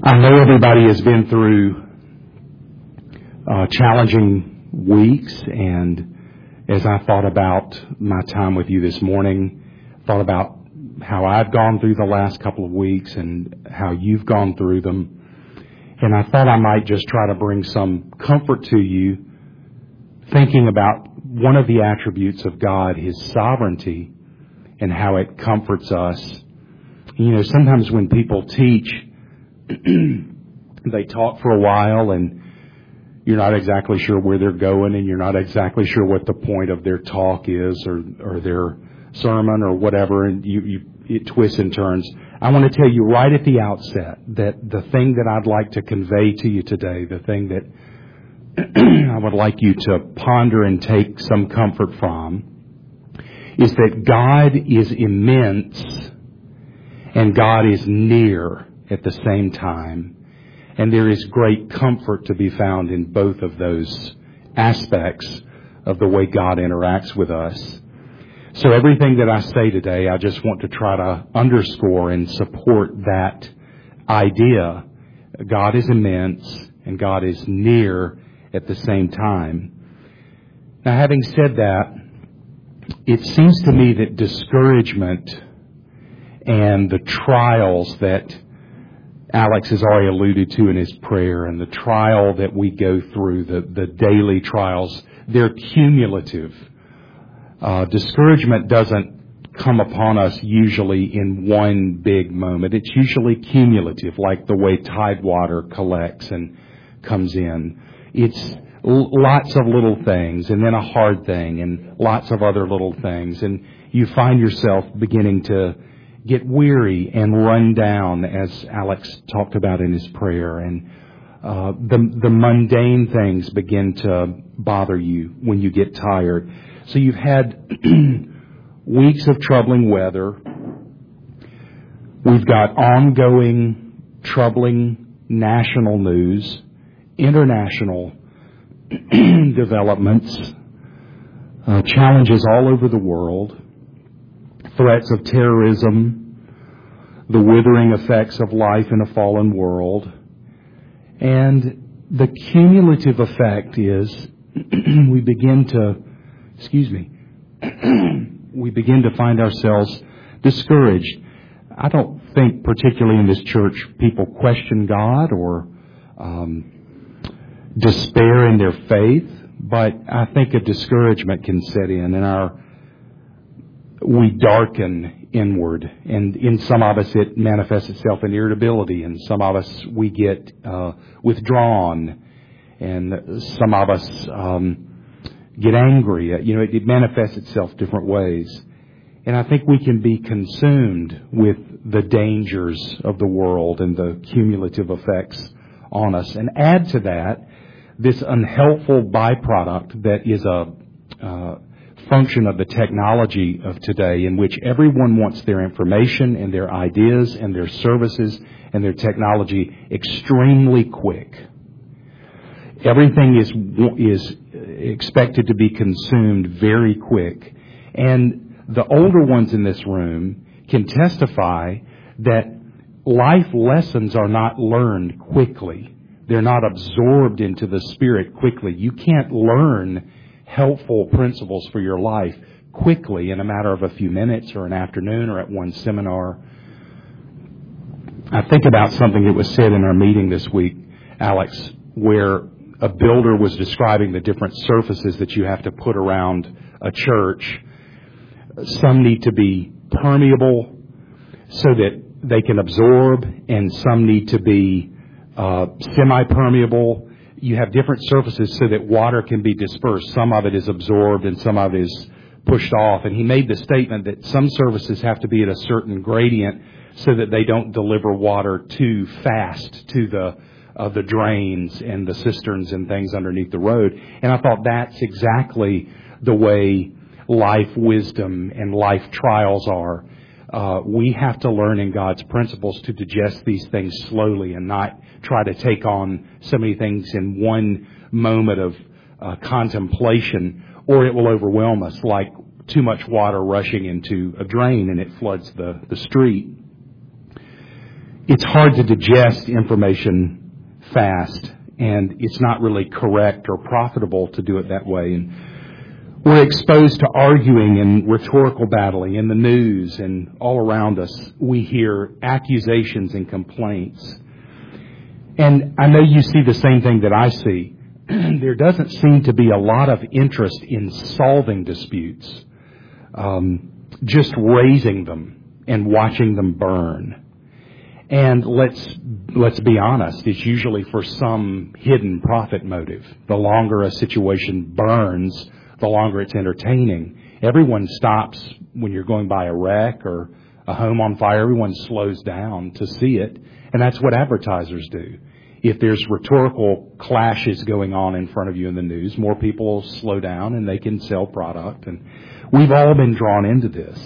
I know everybody has been through challenging weeks, and as I thought about my time with you this morning, thought about how I've gone through the last couple of weeks and how you've gone through them, and I thought I might just try to bring some comfort to you, thinking about one of the attributes of God, His sovereignty, and how it comforts us. You know, sometimes when people teach, they talk for a while and you're not exactly sure where they're going, and you're not exactly sure what the point of their talk is or their sermon or whatever, and it twists and turns. I want to tell you right at the outset that the thing that I'd like to convey to you today, the thing that I would like you to ponder and take some comfort from, is that God is immense and God is near at the same time. And there is great comfort to be found in both of those aspects of the way God interacts with us. So everything that I say today, I just want to try to underscore and support that idea. God is immense and God is near at the same time. Now, having said that, it seems to me that discouragement and the trials that Alex has already alluded to in his prayer, and the trial that we go through, the daily trials, they're cumulative. Discouragement doesn't come upon us usually in one big moment. It's usually cumulative, like the way tide water collects and comes in. It's lots of little things, and then a hard thing, and lots of other little things. And you find yourself beginning to get weary and run down, as Alex talked about in his prayer. And the mundane things begin to bother you when you get tired. So you've had weeks of troubling weather. We've got ongoing, troubling national news, international developments, challenges all over the world, threats of terrorism, the withering effects of life in a fallen world. And the cumulative effect is we begin to find ourselves discouraged. I don't think particularly in this church people question God or despair in their faith, but I think a discouragement can set in, and we darken inward, and in some of us it manifests itself in irritability, and some of us we get withdrawn, and some of us get angry. It manifests itself different ways. And I think we can be consumed with the dangers of the world and the cumulative effects on us. And add to that this unhelpful byproduct that is a function of the technology of today, in which everyone wants their information and their ideas and their services and their technology extremely quick. Everything is expected to be consumed very quick. And the older ones in this room can testify that life lessons are not learned quickly. They're not absorbed into the Spirit quickly. You can't learn helpful principles for your life quickly in a matter of a few minutes or an afternoon or at one seminar. I think about something that was said in our meeting this week, Alex, where a builder was describing the different surfaces that you have to put around a church. Some need to be permeable so that they can absorb, and some need to be semi-permeable. You have different surfaces so that water can be dispersed. Some of it is absorbed and some of it is pushed off. And he made the statement that some surfaces have to be at a certain gradient so that they don't deliver water too fast to the drains and the cisterns and things underneath the road. And I thought that's exactly the way life wisdom and life trials are. We have to learn in God's principles to digest these things slowly and not try to take on so many things in one moment of contemplation, or it will overwhelm us like too much water rushing into a drain and it floods the street. it's hard to digest information fast, and it's not really correct or profitable to do it that way. And we're exposed to arguing and rhetorical battling in the news, and all around us we hear accusations and complaints. And I know you see the same thing that I see. There doesn't seem to be a lot of interest in solving disputes, just raising them and watching them burn. And let's be honest, it's usually for some hidden profit motive. The longer a situation burns, the longer it's entertaining. Everyone stops when you're going by a wreck or a home on fire. Everyone slows down to see it. And that's what advertisers do. If there's rhetorical clashes going on in front of you in the news, more people will slow down and they can sell product. And we've all been drawn into this.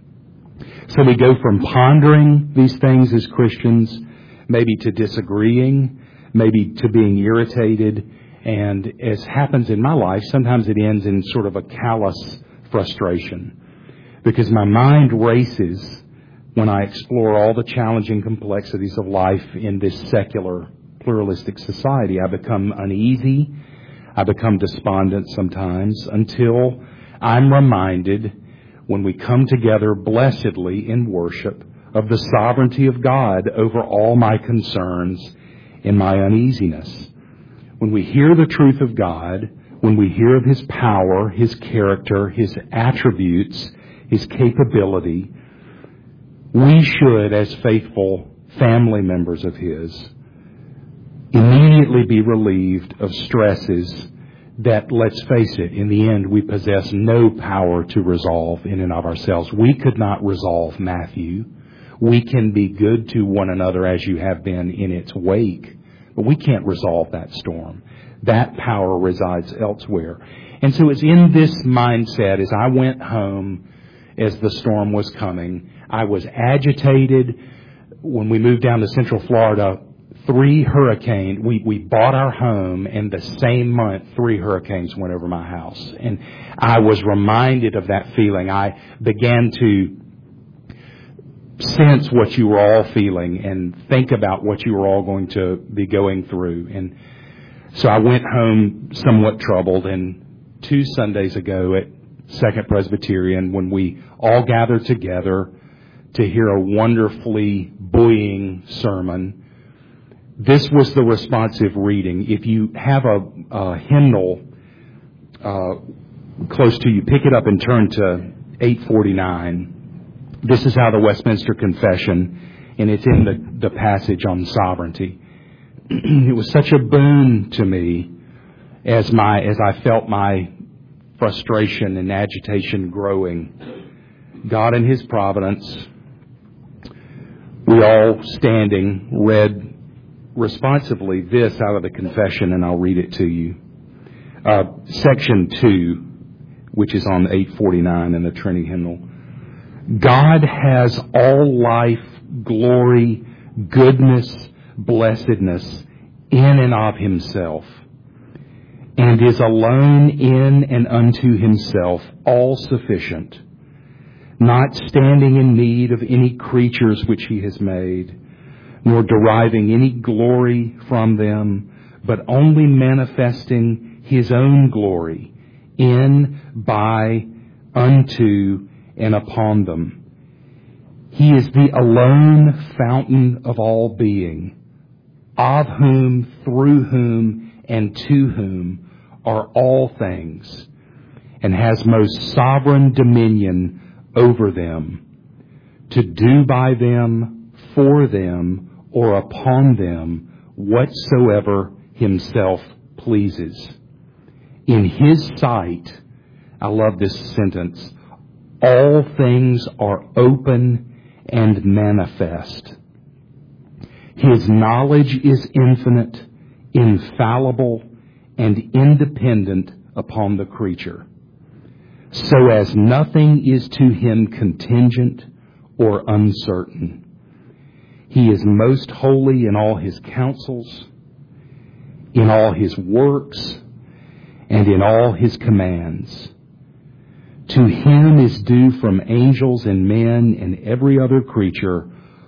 So we go from pondering these things as Christians, maybe to disagreeing, maybe to being irritated. And as happens in my life, sometimes it ends in sort of a callous frustration, because my mind races when I explore all the challenging complexities of life in this secular, pluralistic society. I become uneasy. I become despondent sometimes, until I'm reminded, when we come together blessedly in worship, of the sovereignty of God over all my concerns and my uneasiness. When we hear the truth of God, when we hear of His power, His character, His attributes, His capability, we should, as faithful family members of His, immediately be relieved of stresses that, let's face it, in the end we possess no power to resolve in and of ourselves. We could not resolve Matthew. We can be good to one another as you have been in its wake, but we can't resolve that storm. That power resides elsewhere. And so it's in this mindset, as I went home as the storm was coming, I was agitated. When we moved down to Central Florida, 3 hurricanes, we bought our home, and the same month 3 hurricanes went over my house. And I was reminded of that feeling. I began to sense what you were all feeling and think about what you were all going to be going through. And so I went home somewhat troubled. And 2 Sundays ago at Second Presbyterian, when we all gathered together to hear a wonderfully buoying sermon, this was the responsive reading. If you have a hymnal close to you, pick it up and turn to 849. This is how the Westminster Confession, and it's in the passage on sovereignty. It was such a boon to me as I felt my frustration and agitation growing. God in His providence, we all standing read responsively this out of the confession, and I'll read it to you. Section 2, which is on 849 in the Trinity hymnal. God has all life, glory, goodness, blessedness in and of Himself, and is alone in and unto Himself all sufficient, not standing in need of any creatures which He has made, nor deriving any glory from them, but only manifesting His own glory in, by, unto, and upon them. He is the alone fountain of all being, of whom, through whom, and to whom are all things, and has most sovereign dominion over them, to do by them, for them, or upon them whatsoever Himself pleases. In His sight, I love this sentence, all things are open and manifest. His knowledge is infinite, infallible, and independent upon the creature, so as nothing is to Him contingent or uncertain. He is most holy in all His counsels, in all His works, and in all His commands. To Him is due from angels and men and every other creature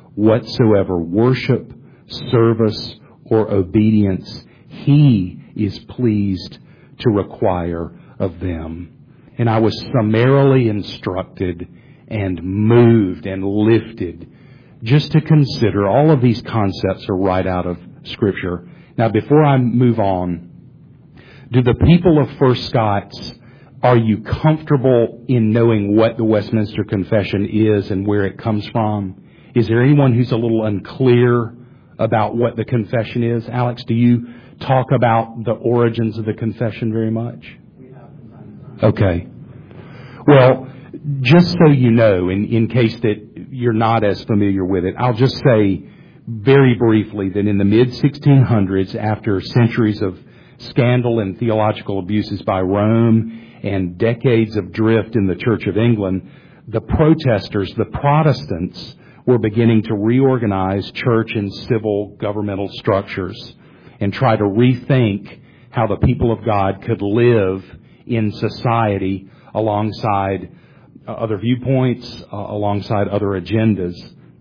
whatsoever worship, service, or obedience He is pleased to require of them. And I was summarily instructed and moved and lifted just to consider all of these concepts are right out of Scripture. Now, before I move on, do the people of First Scots, are you comfortable in knowing what the Westminster Confession is and where it comes from? Is there anyone who's a little unclear about what the confession is? Alex, do you talk about the origins of the confession very much? Okay. Well, just so you know, in case that you're not as familiar with it, I'll just say very briefly that in the mid-1600s, after centuries of scandal and theological abuses by Rome and decades of drift in the Church of England, the protesters, the Protestants, were beginning to reorganize church and civil governmental structures and try to rethink how the people of God could live in society alongside other viewpoints, alongside other agendas.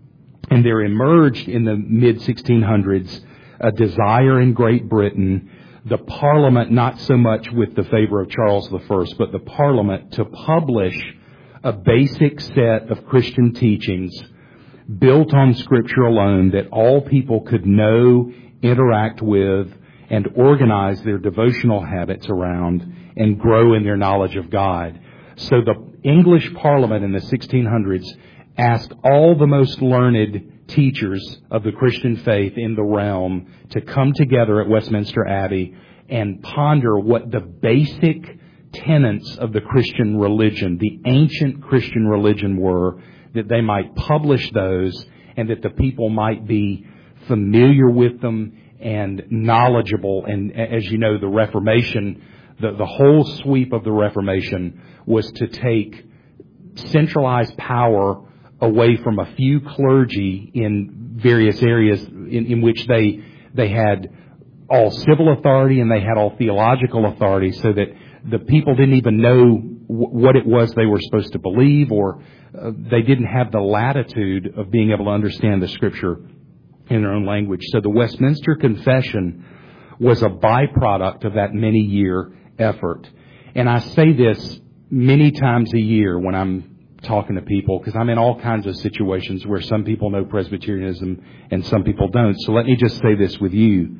And there emerged in the mid-1600s a desire in Great Britain, the Parliament, not so much with the favor of Charles I, but the Parliament to publish a basic set of Christian teachings built on Scripture alone that all people could know, interact with, and organize their devotional habits around and grow in their knowledge of God. So the English Parliament in the 1600s asked all the most learned teachers of the Christian faith in the realm to come together at Westminster Abbey and ponder what the basic tenets of the Christian religion, the ancient Christian religion, were, that they might publish those and that the people might be familiar with them and knowledgeable. And as you know, the Reformation, the whole sweep of the Reformation was to take centralized power away from a few clergy in various areas in which they had all civil authority and they had all theological authority, so that the people didn't even know what it was they were supposed to believe, or they didn't have the latitude of being able to understand the Scripture in their own language. So the Westminster Confession was a byproduct of that many-year effort. And I say this many times a year when I'm talking to people, because I'm in all kinds of situations where some people know Presbyterianism and some people don't. So let me just say this with you.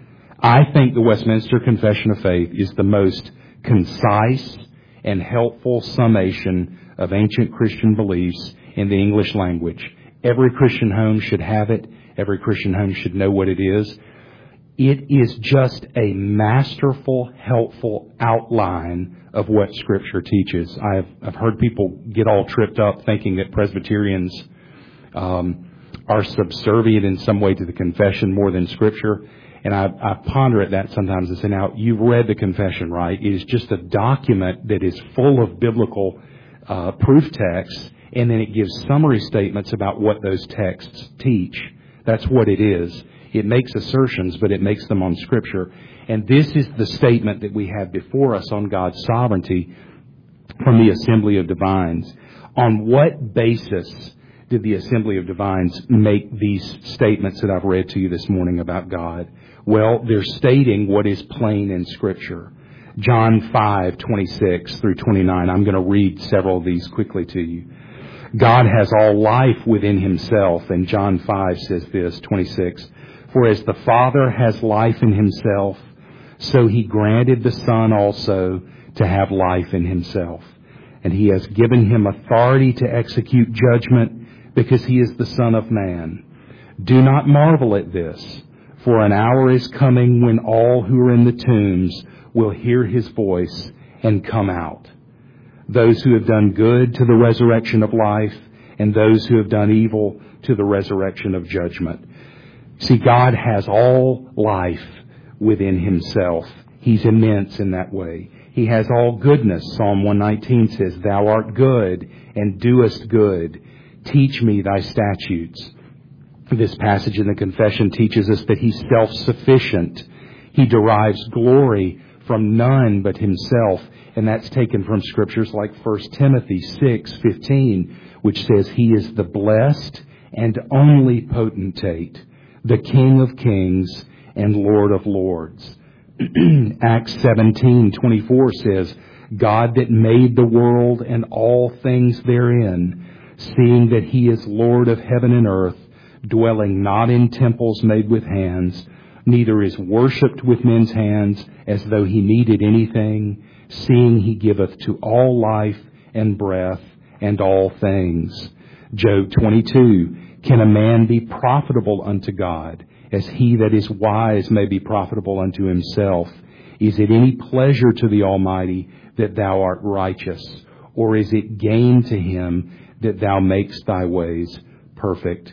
I think the Westminster Confession of Faith is the most concise and helpful summation of ancient Christian beliefs in the English language. Every Christian home should have it. Every Christian home should know what it is. It is just a masterful, helpful outline of what Scripture teaches. I've heard people get all tripped up thinking that Presbyterians are subservient in some way to the confession more than Scripture. And I ponder at that sometimes and say, now, you've read the confession, right? It is just a document that is full of biblical proof texts, and then it gives summary statements about what those texts teach. That's what it is. It makes assertions, but it makes them on Scripture. And this is the statement that we have before us on God's sovereignty from the Assembly of Divines. On what basis did the Assembly of Divines make these statements that I've read to you this morning about God? Well, they're stating what is plain in Scripture. John 5:26 through 29. I'm going to read several of these quickly to you. God has all life within Himself. And John 5 says this, 26. For as the Father has life in Himself, so He granted the Son also to have life in Himself. And He has given Him authority to execute judgment, because He is the Son of Man. Do not marvel at this, for an hour is coming when all who are in the tombs will hear His voice and come out. Those who have done good to the resurrection of life, and those who have done evil to the resurrection of judgment. See, God has all life within Himself. He's immense in that way. He has all goodness. Psalm 119 says, Thou art good and doest good. Teach me thy statutes. This passage in the confession teaches us that He's self-sufficient. He derives glory from none but Himself. And that's taken from scriptures like 1 Timothy 6:15, which says He is the blessed and only potentate, the King of kings and Lord of lords. Acts 17:24 says, God that made the world and all things therein, seeing that he is Lord of heaven and earth, dwelling not in temples made with hands, neither is worshipped with men's hands as though he needed anything, seeing he giveth to all life and breath and all things. Job 22, can a man be profitable unto God, as he that is wise may be profitable unto himself? Is it any pleasure to the Almighty that thou art righteous? Or is it gain to him that thou makest thy ways perfect?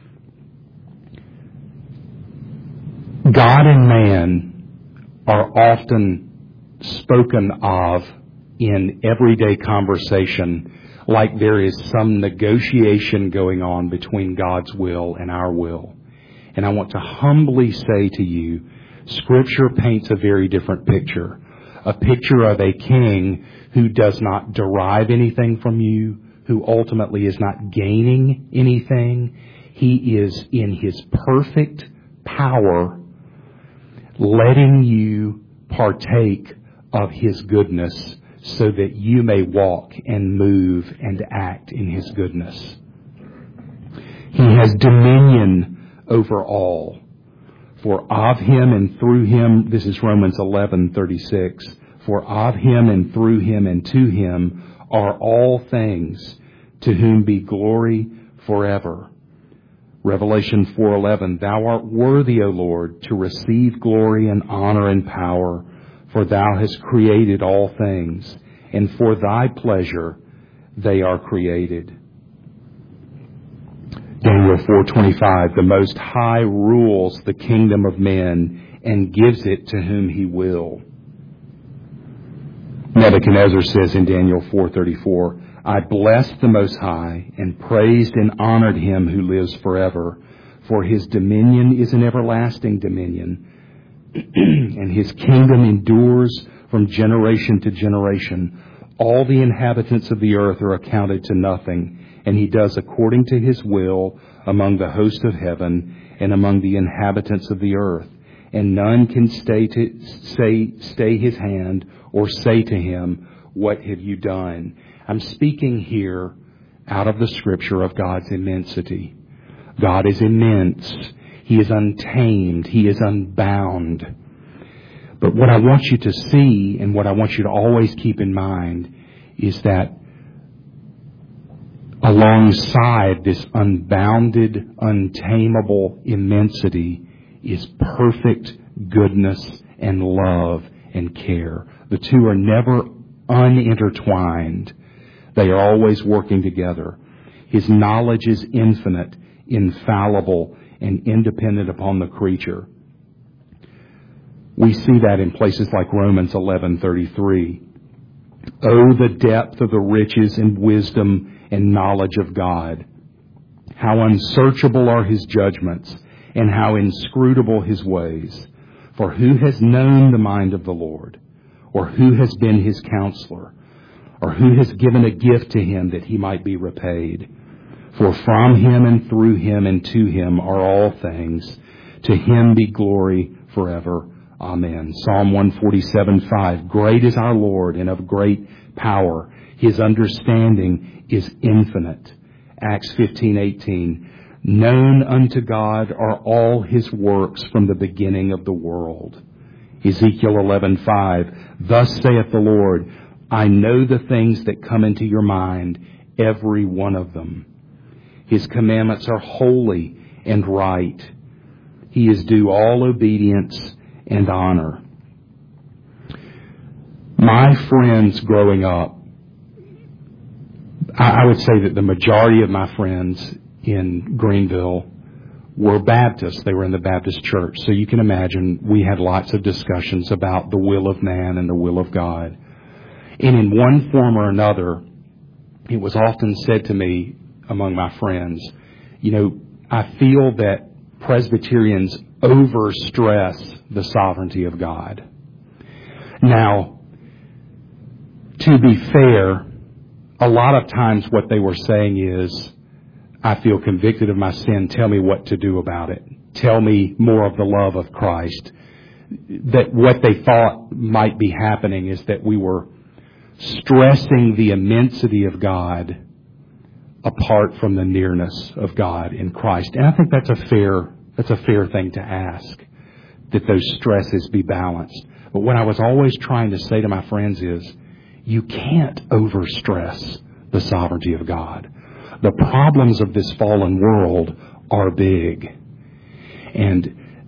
God and man are often spoken of in everyday conversation like there is some negotiation going on between God's will and our will. And I want to humbly say to you, Scripture paints a very different picture. A picture of a king who does not derive anything from you, who ultimately is not gaining anything. He is in his perfect power, letting you partake of his goodness so that you may walk and move and act in his goodness. He has dominion over all. For of him and through him, this is Romans 11:36, for of him and through him and to him are all things, to whom be glory forever. Revelation 4:11, thou art worthy, O Lord, to receive glory and honor and power, for thou hast created all things, and for thy pleasure they are created. Daniel 4:25, the Most High rules the kingdom of men and gives it to whom he will. Nebuchadnezzar says in Daniel 4:34, I blessed the Most High and praised and honored him who lives forever, for his dominion is an everlasting dominion, and his kingdom endures from generation to generation. All the inhabitants of the earth are accounted to nothing, and he does according to his will among the host of heaven and among the inhabitants of the earth. And none can stay his hand or say to him, what have you done? I'm speaking here out of the Scripture of God's immensity. God is immense. He is untamed. He is unbound. But what I want you to see and what I want you to always keep in mind is that alongside this unbounded, untamable immensity is perfect goodness and love and care. The two are never unintertwined. They are always working together. His knowledge is infinite, infallible, and independent upon the creature. We see that in places like Romans 11:33. Oh, the depth of the riches and wisdom and knowledge of God. How unsearchable are his judgments, and how inscrutable his ways. For who has known the mind of the Lord? Or who has been his counselor? Or who has given a gift to him that he might be repaid? For from him and through him and to him are all things. To him be glory forever. Amen. Psalm 147:5. Great is our Lord and of great power. His understanding is infinite. Acts 15:18. Known unto God are all his works from the beginning of the world. Ezekiel 11:5. Thus saith the Lord, I know the things that come into your mind, every one of them. His commandments are holy and right. He is due all obedience and honor. My friends growing up, I would say that the majority of my friends in Greenville were Baptists. They were in the Baptist church. So you can imagine we had lots of discussions about the will of man and the will of God. And in one form or another, it was often said to me among my friends, I feel that Presbyterians overstress the sovereignty of God. Now, to be fair, a lot of times what they were saying is, I feel convicted of my sin. Tell me what to do about it. Tell me more of the love of Christ. That what they thought might be happening is that we were stressing the immensity of God apart from the nearness of God in Christ. And I think that's a fair thing to ask, that those stresses be balanced. But what I was always trying to say to my friends is, you can't overstress the sovereignty of God. The problems of this fallen world are big. And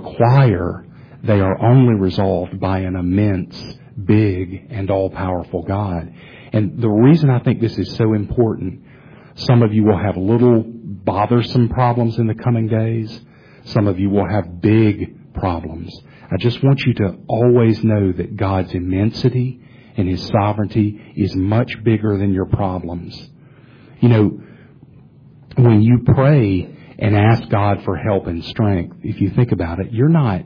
they are only resolved by an immense, big, and all-powerful God. And the reason I think this is so important, some of you will have little bothersome problems in the coming days. Some of you will have big problems. I just want you to always know that God's immensity and His sovereignty is much bigger than your problems. You know, when you pray and ask God for help and strength, if you think about it, you're not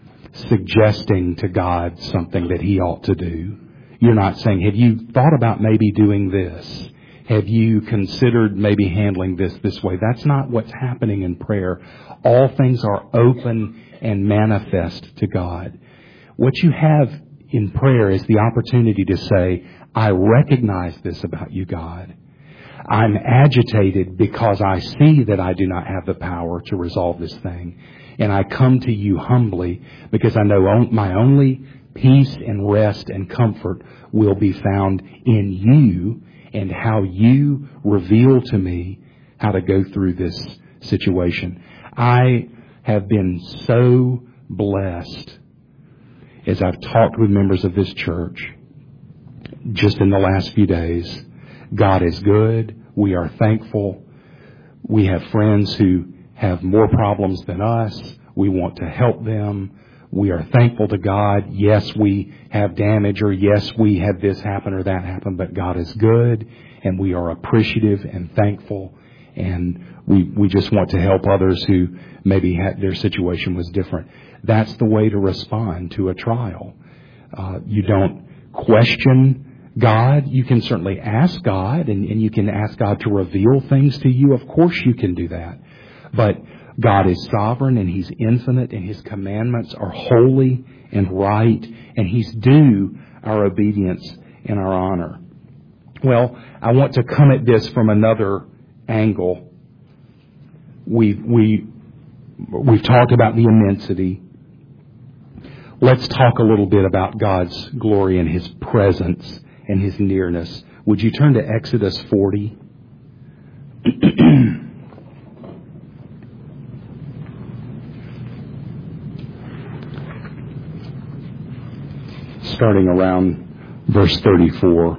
suggesting to God something that He ought to do. You're not saying, have you thought about maybe doing this? Have you considered maybe handling this way? That's not what's happening in prayer. All things are open and manifest to God. What you have in prayer is the opportunity to say, I recognize this about you, God. I'm agitated because I see that I do not have the power to resolve this thing. And I come to you humbly because I know my only peace and rest and comfort will be found in you and how you reveal to me how to go through this situation. I have been so blessed as I've talked with members of this church just in the last few days. God is good. We are thankful. We have friends who have more problems than us. We want to help them. We are thankful to God. Yes, we have damage, or yes, we had this happen or that happen, but God is good, and we are appreciative and thankful, and we just want to help others who maybe their situation was different. That's the way to respond to a trial. You don't question God. You can certainly ask God, and you can ask God to reveal things to you. Of course you can do that. But God is sovereign, and He's infinite, and His commandments are holy and right, and He's due our obedience and our honor. Well, I want to come at this from another angle. We've talked about the immensity. Let's talk a little bit about God's glory and His presence and His nearness. Would you turn to Exodus 40? Starting around verse 34.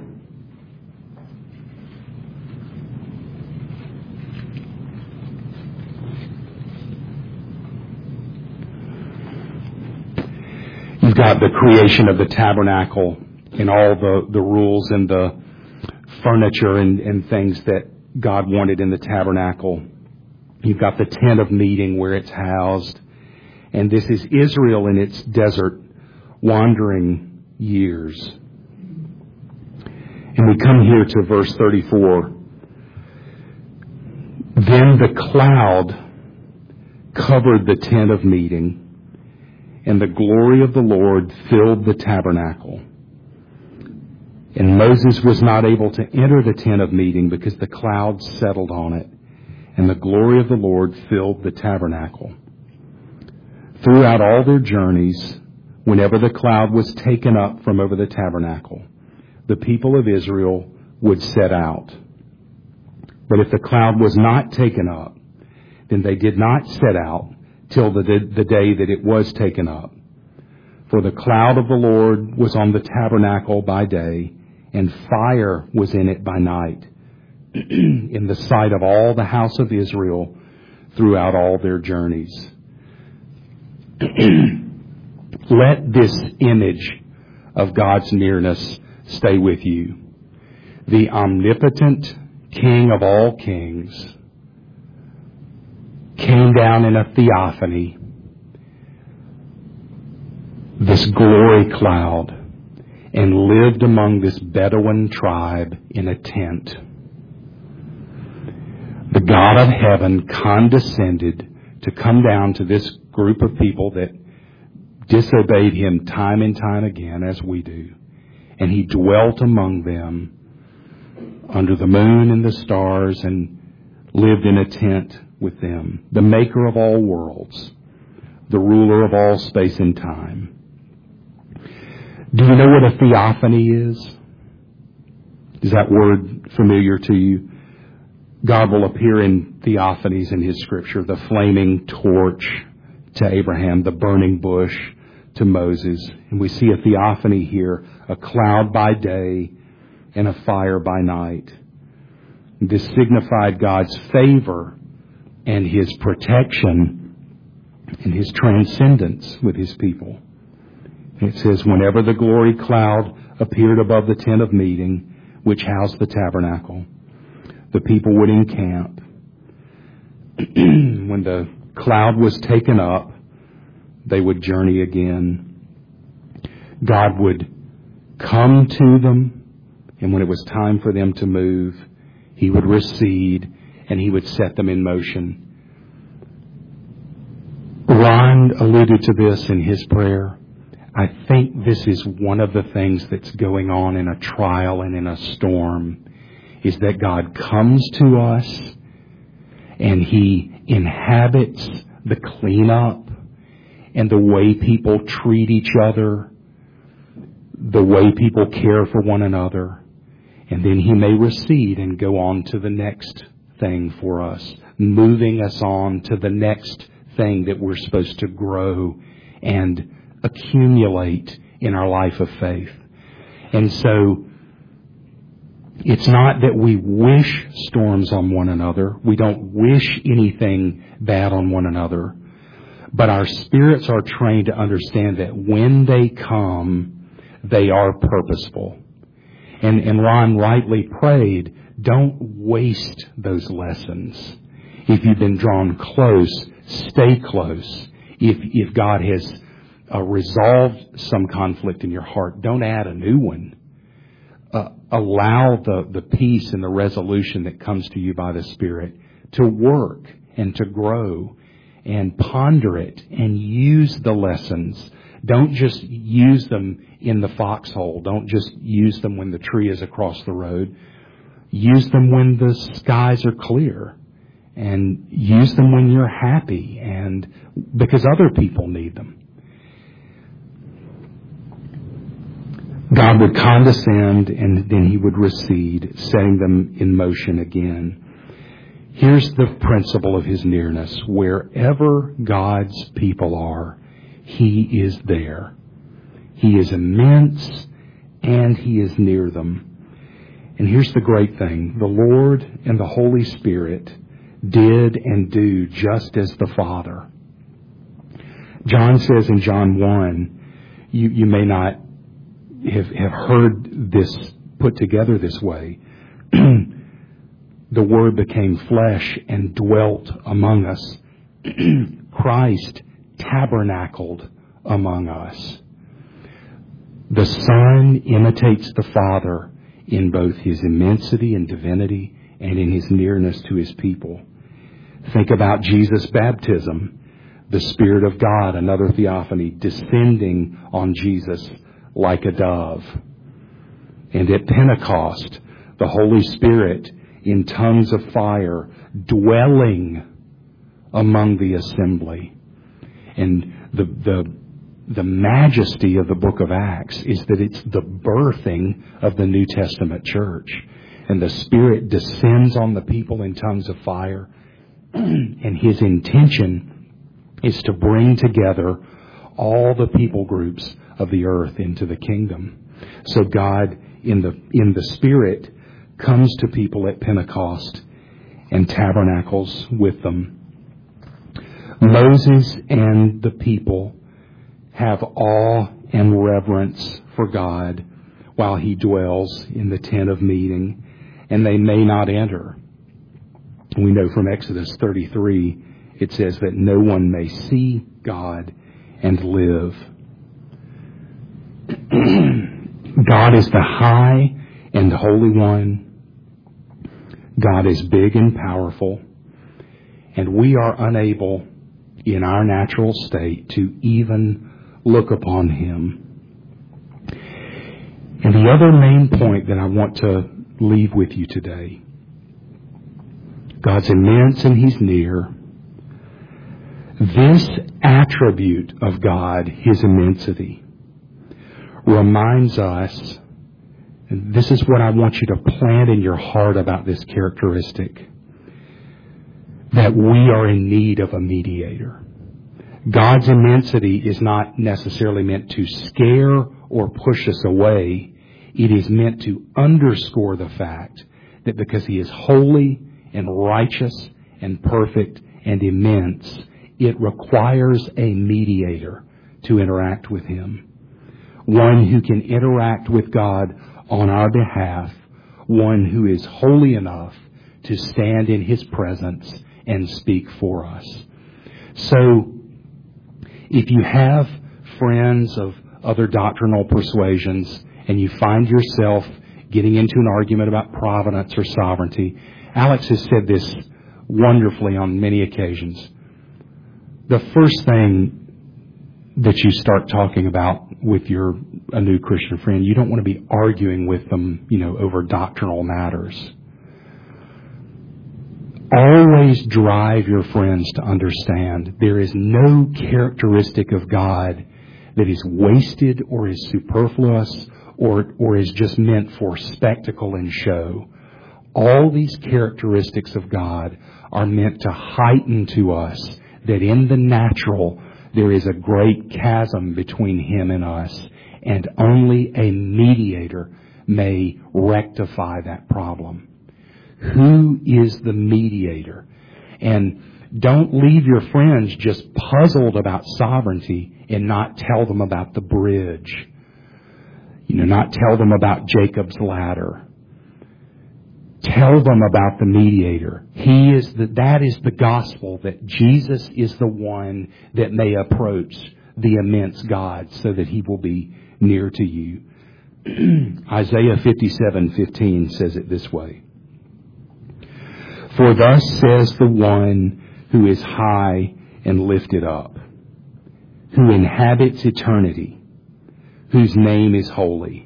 You've got the creation of the tabernacle and all the rules and the furniture and things that God wanted in the tabernacle. You've got the tent of meeting where it's housed. And this is Israel in its desert wandering years. And we come here to verse 34. Then the cloud covered the tent of meeting, and the glory of the Lord filled the tabernacle. And Moses was not able to enter the tent of meeting because the cloud settled on it, and the glory of the Lord filled the tabernacle. Throughout all their journeys, whenever the cloud was taken up from over the tabernacle, the people of Israel would set out. But if the cloud was not taken up, then they did not set out till the day that it was taken up. For the cloud of the Lord was on the tabernacle by day, and fire was in it by night, in the sight of all the house of Israel throughout all their journeys. Let this image of God's nearness stay with you. The omnipotent King of all kings came down in a theophany, this glory cloud, and lived among this Bedouin tribe in a tent. The God God of heaven condescended to come down to this group of people that disobeyed Him time and time again, as we do. And He dwelt among them under the moon and the stars and lived in a tent with them, the maker of all worlds, the ruler of all space and time. Do you know what a theophany is? Is that word familiar to you? God will appear in theophanies in His Scripture, the flaming torch to Abraham, the burning bush to Moses. And we see a theophany here, a cloud by day and a fire by night. This signified God's favor and His protection and His transcendence with His people. It says, whenever the glory cloud appeared above the tent of meeting, which housed the tabernacle, the people would encamp. When the cloud was taken up, they would journey again. God would come to them, and when it was time for them to move, He would recede and He would set them in motion. Ron alluded to this in his prayer. I think this is one of the things that's going on in a trial and in a storm, is that God comes to us and He inhabits the cleanup and the way people treat each other, the way people care for one another. And then He may recede and go on to the next thing for us, moving us on to the next thing that we're supposed to grow and accumulate in our life of faith. And so it's not that we wish storms on one another. We don't wish anything bad on one another. But our spirits are trained to understand that when they come, they are purposeful. And Ron rightly prayed, don't waste those lessons. If you've been drawn close, stay close. If God has resolved some conflict in your heart, don't add a new one. Allow the peace and the resolution that comes to you by the Spirit to work and to grow and ponder it and use the lessons. Don't just use them in the foxhole. Don't just use them when the tree is across the road. Use them when the skies are clear. And use them when you're happy and because other people need them. God would condescend and then He would recede, setting them in motion again. Here's the principle of His nearness. Wherever God's people are, He is there. He is immense and He is near them. And here's the great thing. The Lord and the Holy Spirit did and do just as the Father. John says in John 1, you may not have heard this put together this way. The Word became flesh and dwelt among us. Christ tabernacled among us. The Son imitates the Father in both His immensity and divinity and in His nearness to His people. Think about Jesus' baptism. The Spirit of God, another theophany, descending on Jesus like a dove. And at Pentecost, the Holy Spirit in tongues of fire dwelling among the assembly. And the majesty of the book of Acts is that it's the birthing of the New Testament church. And the Spirit descends on the people in tongues of fire. And His intention is to bring together all the people groups of the earth into the kingdom. So God, in the Spirit, comes to people at Pentecost and tabernacles with them. Moses and the people have awe and reverence for God while He dwells in the tent of meeting, and they may not enter. We know from Exodus 33, it says that no one may see God and live. God is the high and holy one. God is big and powerful. And we are unable in our natural state to even look upon Him. And the other main point that I want to leave with you today, God's immense and He's near. This attribute of God, His immensity, reminds us, and this is what I want you to plant in your heart about this characteristic, that we are in need of a mediator. God's immensity is not necessarily meant to scare or push us away. It is meant to underscore the fact that because He is holy and righteous and perfect and immense, it requires a mediator to interact with Him. One who can interact with God on our behalf. One who is holy enough to stand in His presence and speak for us. So, if you have friends of other doctrinal persuasions and you find yourself getting into an argument about providence or sovereignty, Alex has said this wonderfully on many occasions. The first thing that you start talking about with a new Christian friend, you don't want to be arguing with them, over doctrinal matters. Always drive your friends to understand there is no characteristic of God that is wasted or is superfluous or is just meant for spectacle and show. All these characteristics of God are meant to heighten to us that in the natural there is a great chasm between Him and us, and only a mediator may rectify that problem. Who is the mediator? And don't leave your friends just puzzled about sovereignty and not tell them about the bridge. Not tell them about Jacob's ladder. Tell them about the mediator. That is the gospel, that Jesus is the one that may approach the immense God so that He will be near to you. Isaiah 57:15 says it this way. For thus says the one who is high and lifted up, who inhabits eternity, whose name is holy.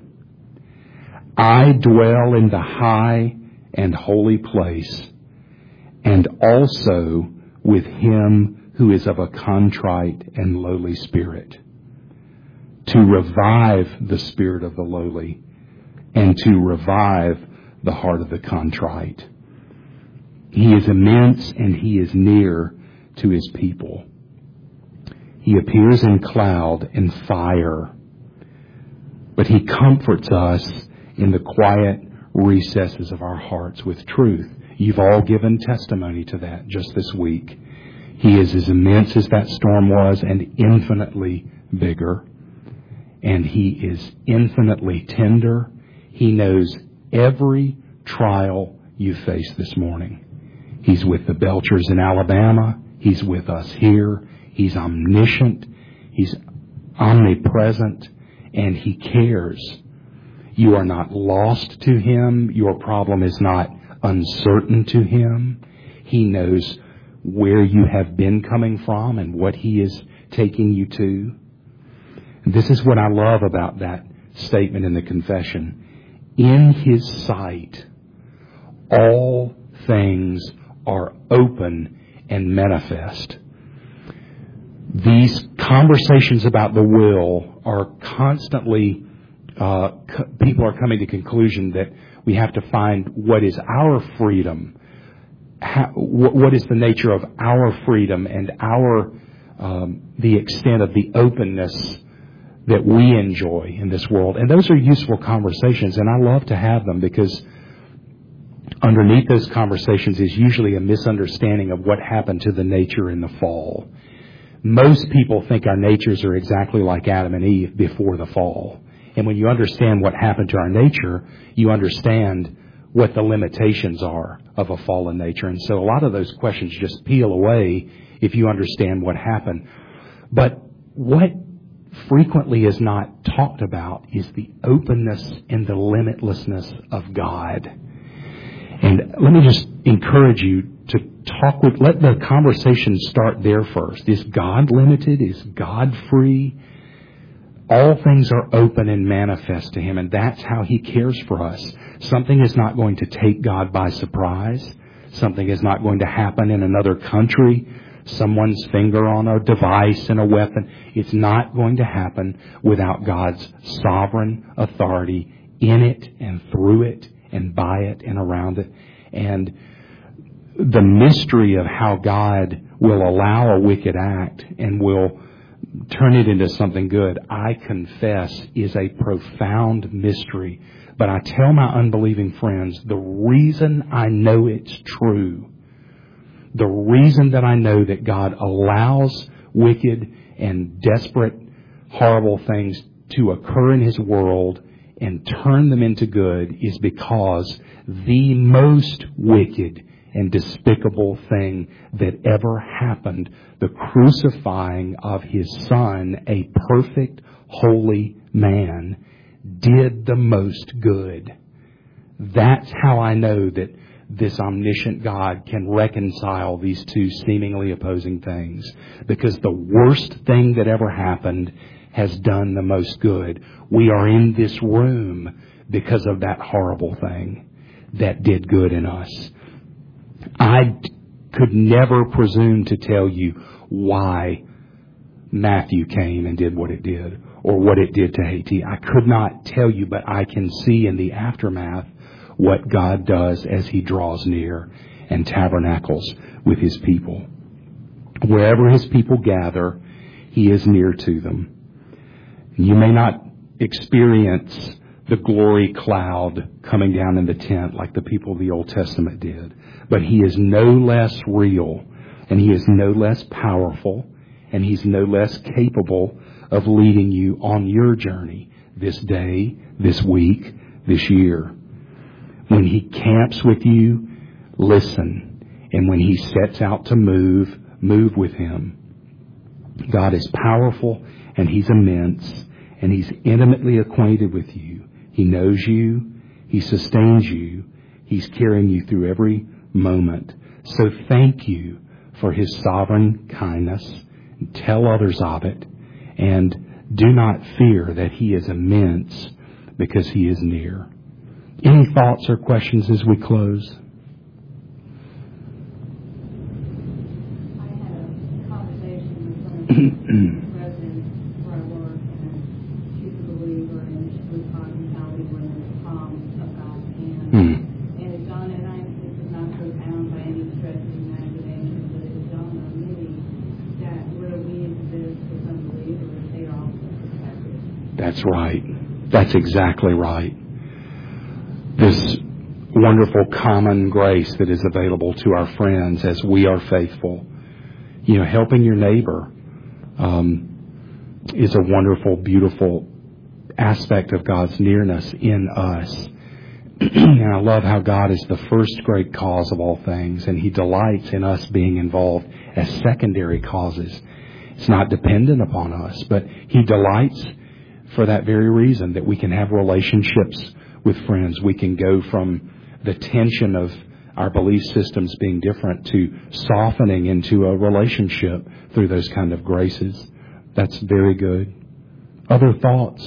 I dwell in the high and holy place, and also with Him who is of a contrite and lowly spirit, to revive the spirit of the lowly, and to revive the heart of the contrite. He is immense and He is near to His people. He appears in cloud and fire, but He comforts us in the quiet recesses of our hearts with truth. You've all given testimony to that just this week. He is as immense as that storm was and infinitely bigger. And He is infinitely tender. He knows every trial you face this morning. He's with the Belchers in Alabama. He's with us here. He's omniscient. He's omnipresent. And He cares. You are not lost to Him. Your problem is not uncertain to Him. He knows where you have been coming from and what He is taking you to. This is what I love about that statement in the confession. In His sight, all things are open and manifest. These conversations about the will are constantly, people are coming to the conclusion that we have to find what is our freedom, what is the nature of our freedom and the extent of the openness that we enjoy in this world. And those are useful conversations, and I love to have them because underneath those conversations is usually a misunderstanding of what happened to the nature in the fall. Most people think our natures are exactly like Adam and Eve before the fall. And when you understand what happened to our nature, you understand what the limitations are of a fallen nature. And so a lot of those questions just peel away if you understand what happened. But what frequently is not talked about is the openness and the limitlessness of God. And let me just encourage you to let the conversation start there first. Is God limited? Is God free? All things are open and manifest to Him, and that's how He cares for us. Something is not going to take God by surprise. Something is not going to happen in another country. Someone's finger on a device and a weapon. It's not going to happen without God's sovereign authority in it and through it and by it and around it. And the mystery of how God will allow a wicked act and will turn it into something good, I confess, is a profound mystery. But I tell my unbelieving friends, the reason I know it's true, the reason that I know that God allows wicked and desperate, horrible things to occur in His world and turn them into good is because the most wicked and despicable thing that ever happened, the crucifying of His Son, a perfect, holy man, did the most good. That's how I know that this omniscient God can reconcile these two seemingly opposing things. Because the worst thing that ever happened has done the most good. We are in this room because of that horrible thing that did good in us. I could never presume to tell you why Matthew came and did what it did, or what it did to Haiti. I could not tell you, but I can see in the aftermath what God does as He draws near and tabernacles with His people. Wherever His people gather, He is near to them. You may not experience the glory cloud coming down in the tent like the people of the Old Testament did, but He is no less real, and He is no less powerful, and He's no less capable of leading you on your journey this day, this week, this year. When He camps with you, listen. And when He sets out to move with Him. God is powerful, and He's immense, and He's intimately acquainted with you. He knows you. He sustains you. He's carrying you through every moment. So thank you for His sovereign kindness. Tell others of it. And do not fear that He is immense, because He is near. Any thoughts or questions as we close? I had a conversation with someone president where I work, and she's a believer, and she was talking how we were in the palm of God's hand. And it dawned, and this is not profound by any stretch of the imagination, but it dawned on me that where we exist as unbelievers, they are also protected. That's right. That's exactly right. This wonderful common grace that is available to our friends as we are faithful. You know, helping your neighbor is a wonderful, beautiful aspect of God's nearness in us. And I love how God is the first great cause of all things, and He delights in us being involved as secondary causes. It's not dependent upon us, but He delights for that very reason, that we can have relationships with friends. We can go from the tension of our belief systems being different to softening into a relationship through those kind of graces. That's very good. Other thoughts?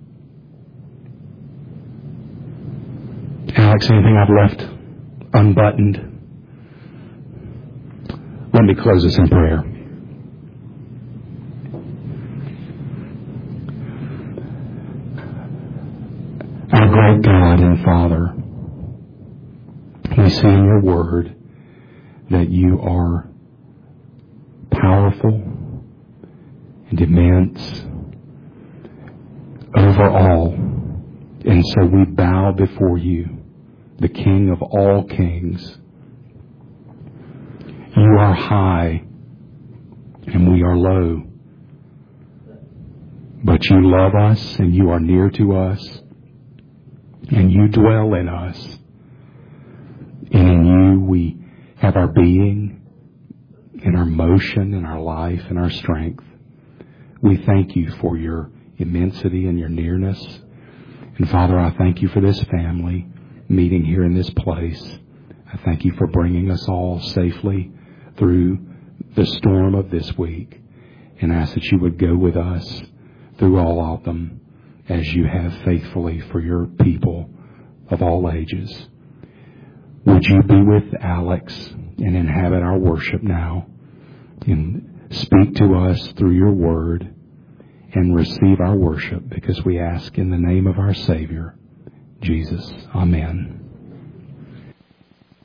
Alex, anything I've left unbuttoned? Let me close this in prayer. Our great God and Father, we see in your word that you are powerful and immense over all. And so we bow before you, the King of all kings. You are high and we are low. But you love us and you are near to us. And you dwell in us. And in you we have our being, and our motion, and our life, and our strength. We thank you for your immensity and your nearness. And Father, I thank you for this family meeting here in this place. I thank you for bringing us all safely through the storm of this week, and ask that you would go with us through all of them as you have faithfully for your people of all ages. Would you be with Alex and inhabit our worship now, and speak to us through your word, and receive our worship, because we ask in the name of our Savior, Jesus. Amen.